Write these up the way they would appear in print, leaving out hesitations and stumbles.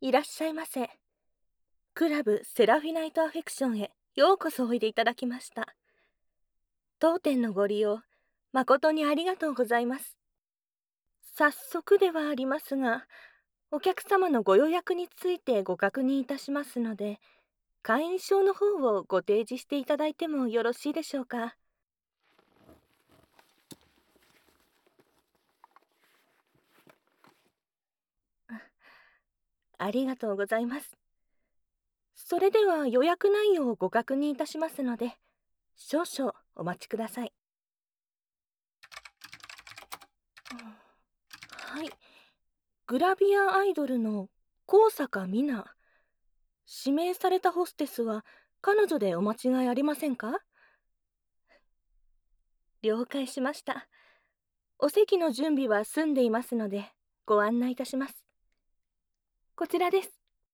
いらっしゃいませ。クラブセラフィナイトアフェクションへようこそおいでいただきました。当店のご利用、誠にありがとうございます。早速ではありますが、お客様のご予約についてご確認いたしますので、会員証の方をご提示していただいてもよろしいでしょうか。ありがとうございます。それでは予約内容をご確認いたしますので、少々お待ちください。はい。グラビアアイドルの高坂美奈。指名されたホステスは彼女でお間違いありませんか？了解しました。お席の準備は済んでいますので、ご案内いたします。こちらです。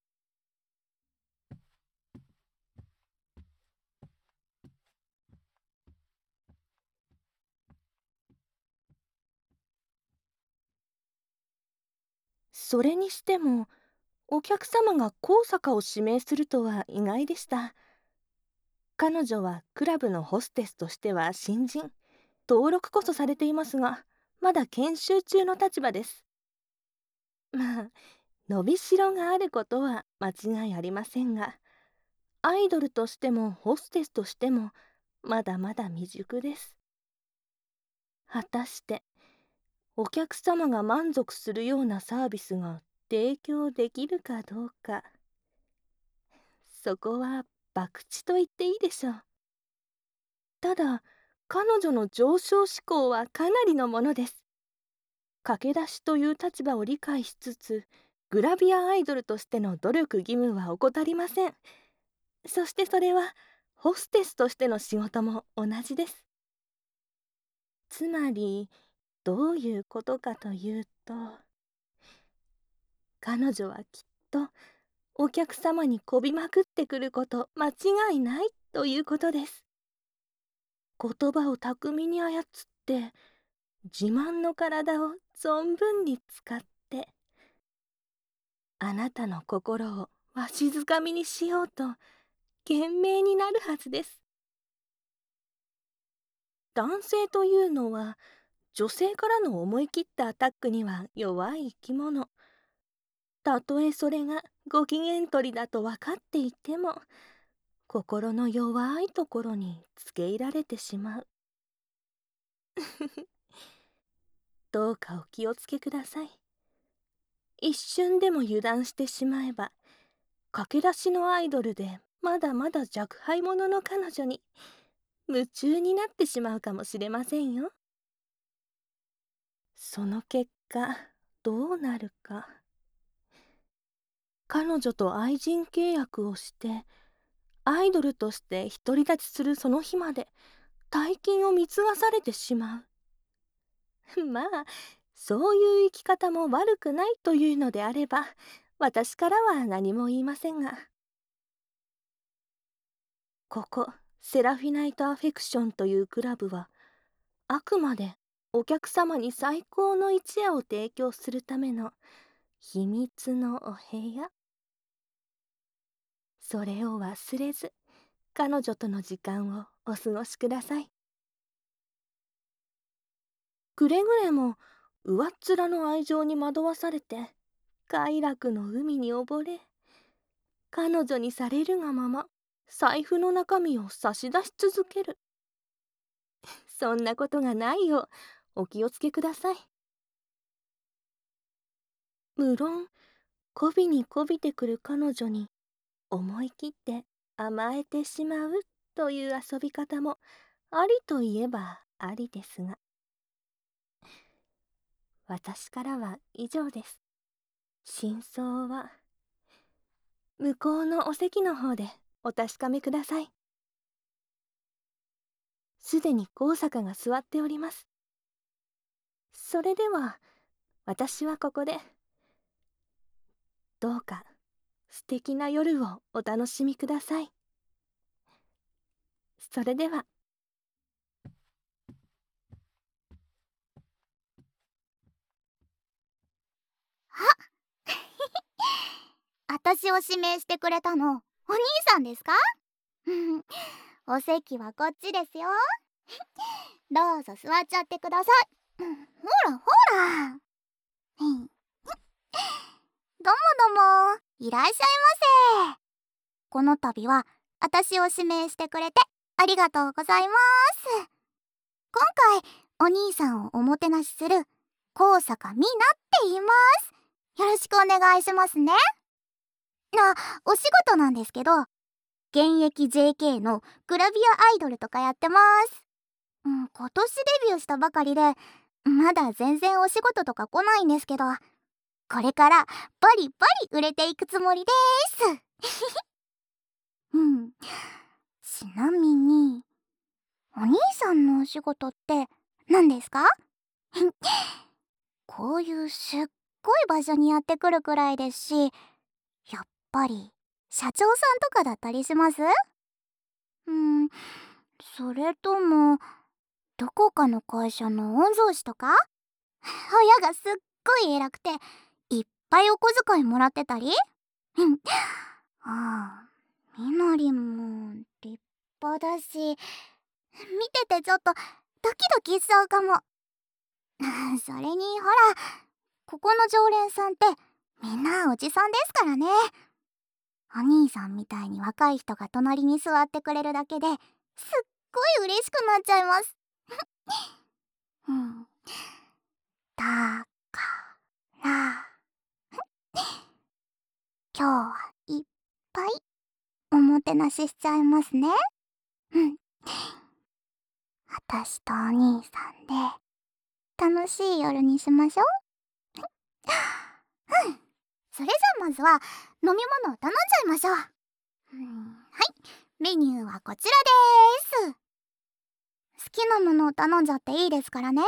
それにしても、お客様が高坂を指名するとは意外でした。彼女はクラブのホステスとしては新人。登録こそされていますが、まだ研修中の立場です。まあ、伸びしろがあることは間違いありませんが、アイドルとしてもホステスとしてもまだまだ未熟です。果たしてお客様が満足するようなサービスが提供できるかどうか、そこは博打と言っていいでしょう。ただ、彼女の上昇志向はかなりのものです。駆け出しという立場を理解しつつ、グラビアアイドルとしての努力義務は怠りません。そしてそれはホステスとしての仕事も同じです。つまりどういうことかというと、彼女はきっとお客様にこびまくってくること間違いないということです。言葉を巧みに操って自慢の体を存分に使ってあなたの心をわしづかみにしようと懸命になるはずです。男性というのは女性からの思い切ったアタックには弱い生き物。たとえそれがご機嫌取りだと分かっていても、心の弱いところにつけ入られてしまう。どうかお気をつけください。一瞬でも油断してしまえば、駆け出しのアイドルでまだまだ若輩者の彼女に夢中になってしまうかもしれませんよ。その結果どうなるか。彼女と愛人契約をしてアイドルとして独り立ちするその日まで大金を貢がされてしまう。まあ、そういう生き方も悪くないというのであれば、私からは何も言いませんが。ここセラフィナイトアフェクションというクラブは、あくまでお客様に最高の一夜を提供するための秘密のお部屋。それを忘れず彼女との時間をお過ごしください。くれぐれも上っ面の愛情に惑わされて快楽の海に溺れ、彼女にされるがまま財布の中身を差し出し続ける、そんなことがないようお気をつけください。無論媚びに媚びてくる彼女に思い切って甘えてしまうという遊び方もありといえばありですが、私からは以上です。真相は向こうのお席の方でお確かめください。すでに高坂が座っております。それでは私はここで。どうか素敵な夜をお楽しみください。それでは。 あ私を指名してくれたのお兄さんですか？お席はこっちですよ。どうぞ座っちゃってください。ほらほら。どうもどうも、いらっしゃいませ。この度は私を指名してくれてありがとうございます。今回お兄さんをおもてなしする高坂みなって言います。よろしくお願いしますね。お仕事なんですけど、現役 JK のグラビアアイドルとかやってます。今年デビューしたばかりで、まだ全然お仕事とか来ないんですけど、これからバリバリ売れていくつもりです。ちなみに、お兄さんのお仕事って何ですか？こういうすっごい場所にやってくるくらいですし、やっぱり社長さんとかだったりします？それともどこかの会社の御曹司とか？親がすっごい偉くていっぱいお小遣いもらってたり？ああ、みのりんも立派だし、見ててちょっとドキドキしちゃうかも。それにほら、ここの常連さんってみんなおじさんですからね。お兄さんみたいに若い人が隣に座ってくれるだけですっごい嬉しくなっちゃいます。だから今日はいっぱいおもてなししちゃいますね。私とお兄さんで楽しい夜にしましょう。それじゃあまずは飲み物を頼んじゃいましょう。はい、メニューはこちらです。好きなものを頼んじゃっていいですからね。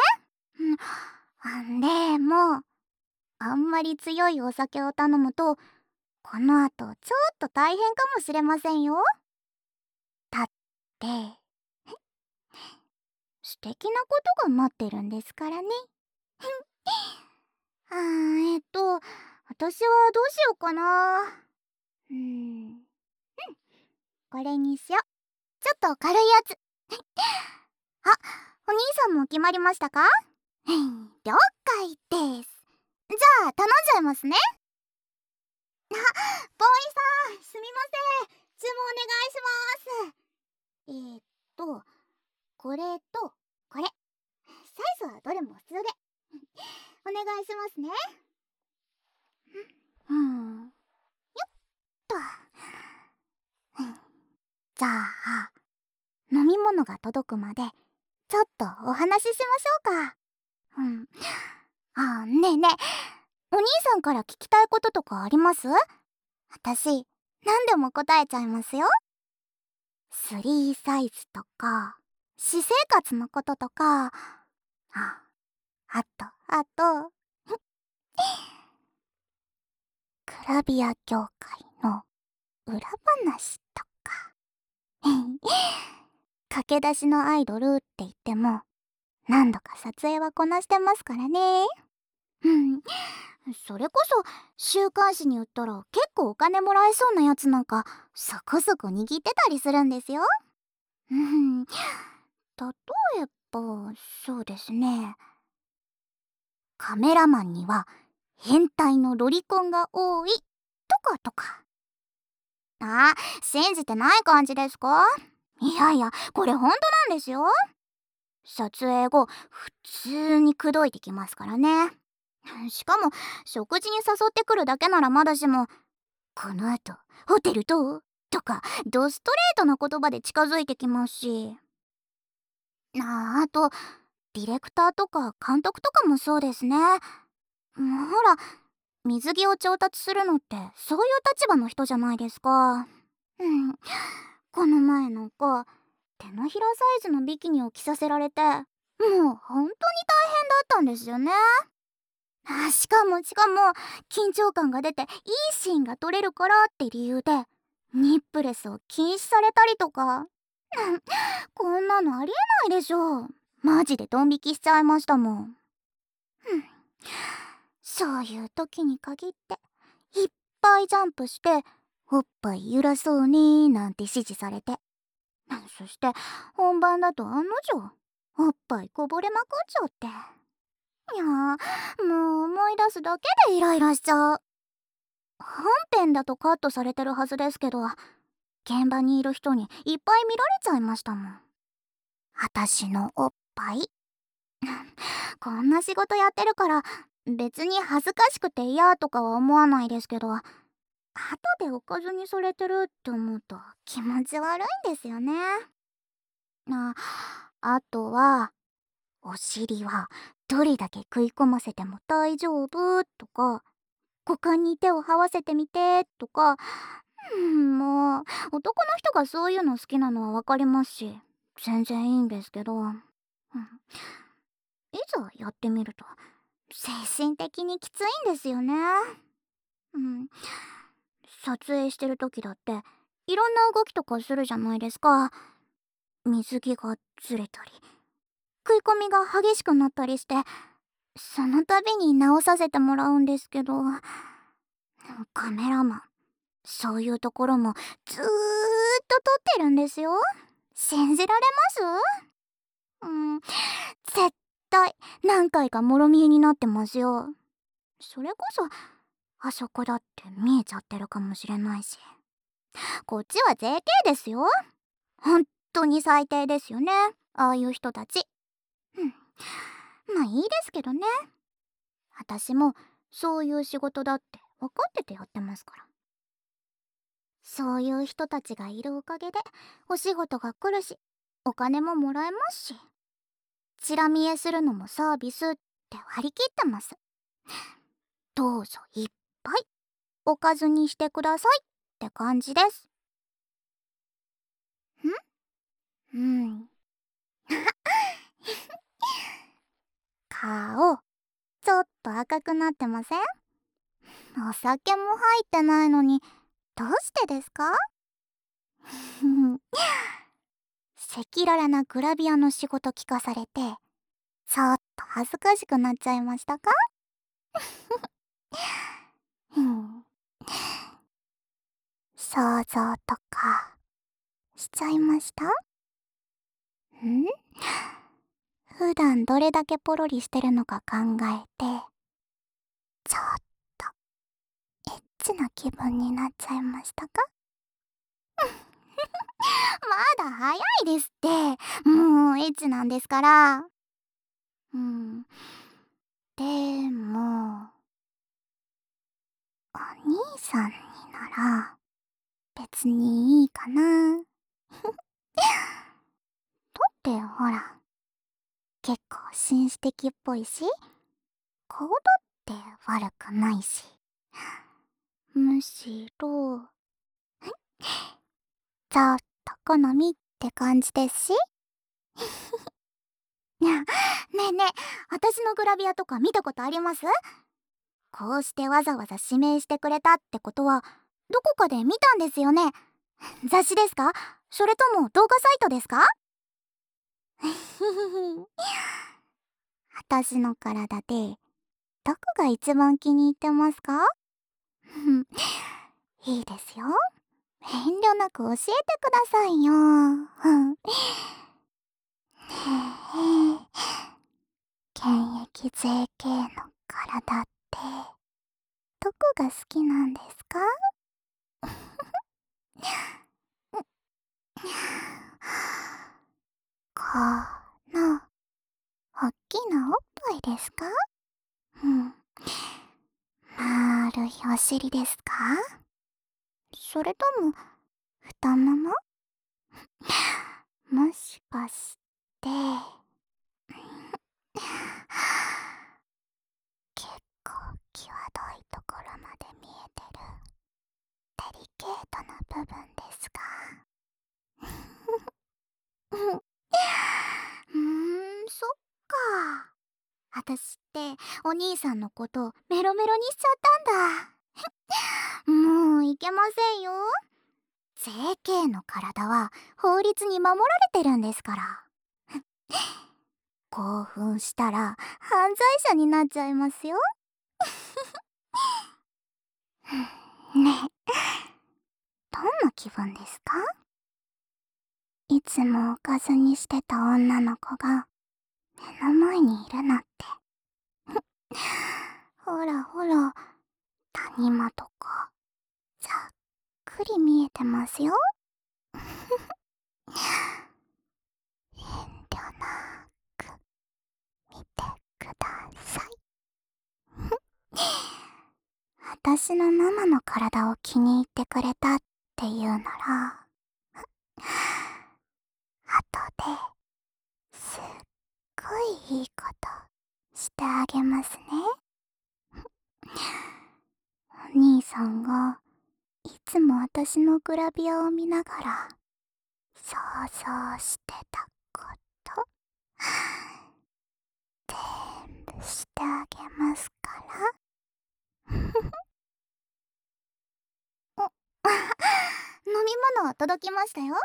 でもあんまり強いお酒を頼むとこの後ちょっと大変かもしれませんよ。だって素敵なことが待ってるんですからね。私はどうしようかな。これにしよう。ちょっと軽いやつ。あ、お兄さんも決まりましたか？了解です。じゃあ頼んじゃいますね。ボーイさん、すみません。注文お願いします。これとこれ。サイズはどれも普通で。お願いしますね。よっと。じゃあ、飲み物が届くまでちょっとお話ししましょうか。ねえねえ、お兄さんから聞きたいこととかあります？私何でも答えちゃいますよ。3サイズとか私生活のこととか、あとグラビア業界の裏話とか。駆け出しのアイドルって言っても何度か撮影はこなしてますからね。それこそ週刊誌に売ったら結構お金もらえそうなやつなんかそこそこ握ってたりするんですよ。例えばそうですね、カメラマンには変態のロリコンが多いとか。信じてない感じですか？いやいや、これ本当なんですよ。撮影後普通に口説いてきますからね。しかも食事に誘ってくるだけならまだしも、この後ホテルどうとかドストレートな言葉で近づいてきますし、あとディレクターとか監督とかもそうですね。ほら、水着を調達するのってそういう立場の人じゃないですか。この前の子、手のひらサイズのビキニを着させられて、もう本当に大変だったんですよね。しかも緊張感が出ていいシーンが撮れるからって理由でニップレスを禁止されたりとか。こんなのありえないでしょ。マジでドン引きしちゃいましたもん。そういう時に限っていっぱいジャンプしておっぱい揺らそうねなんて指示されて、そして本番だと案の定おっぱいこぼれまくっちゃって、いやー、もう思い出すだけでイライラしちゃう。本編だとカットされてるはずですけど、現場にいる人にいっぱい見られちゃいましたもん。私のおっぱい。こんな仕事やってるから別に恥ずかしくて嫌とかは思わないですけど、後でおかずにされてるって思うと気持ち悪いんですよね。あとは、お尻はどれだけ食い込ませても大丈夫とか、股間に手を這わせてみてとか、もう男の人がそういうの好きなのはわかりますし、全然いいんですけど、いざやってみると精神的にきついんですよね。撮影してる時だっていろんな動きとかするじゃないですか。水着がずれたり、食い込みが激しくなったりして、その度に直させてもらうんですけど、カメラマンそういうところもずーっと撮ってるんですよ。信じられます？絶対何回かもろ見えになってますよ。それこそあそこだって見えちゃってるかもしれないし、こっちは JK ですよ。本当に最低ですよね、ああいう人たち。まあいいですけどね。私もそういう仕事だって分かっててやってますから。そういう人たちがいるおかげでお仕事が来るし、お金ももらえますし、チラ見えするのもサービスって割り切ってます。どうぞいっぱいおかずにしてくださいって感じです。うん。顔、ちょっと赤くなってません？お酒も入ってないのに、どうしてですか？赤裸々なグラビアの仕事聞かされて、ちょっと恥ずかしくなっちゃいましたか？想像とかしちゃいました？普段どれだけポロリしてるのか考えて、ちょっとエッチな気分になっちゃいましたか？まだ早いですって。もうエッチなんですから。でも、お兄さんになら別にいいかな。だってほら、結構紳士的っぽいし、顔だって悪くないし、むしろちょっと好みって感じですし。ねえねえ、私のグラビアとか見たことあります？こうしてわざわざ指名してくれたってことはどこかで見たんですよね？雑誌ですか？それとも動画サイトですか？私の体でどこが一番気に入ってますか？いいですよ。遠慮なく教えてくださいよ。現役 JK の体ってどこが好きなんですか？このおっきなおっぱいですか？丸いお尻ですか？それとも太もも？もしかして結構際どいところまで見えてるデリケートな部分ですか？そっか。私ってお兄さんのことメロメロにしちゃったんだ。もういけませんよ。JK の体は法律に守られてるんですから。興奮したら犯罪者になっちゃいますよ。 ねえ、どんな気分ですか？いつもおかずにしてた女の子が目の前にいるなんて。ほらほら、谷間とかざっくり見えてますよ。遠慮なく見てください。私のママの体を気に入ってくれたっていうなら、後ですっごいいいことしてあげますね。お兄さんがいつも私のグラビアを見ながら想像してたこと全部してあげますから。お飲み物届きましたよ。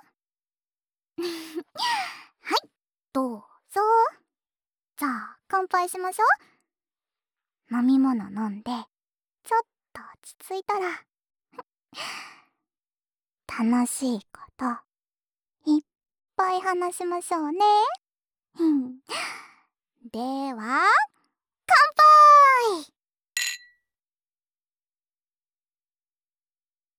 はい、どうぞ。じゃあ乾杯しましょう。飲み物飲んでちょっと落ち着いたら楽しいこといっぱい話しましょうね。では、乾杯！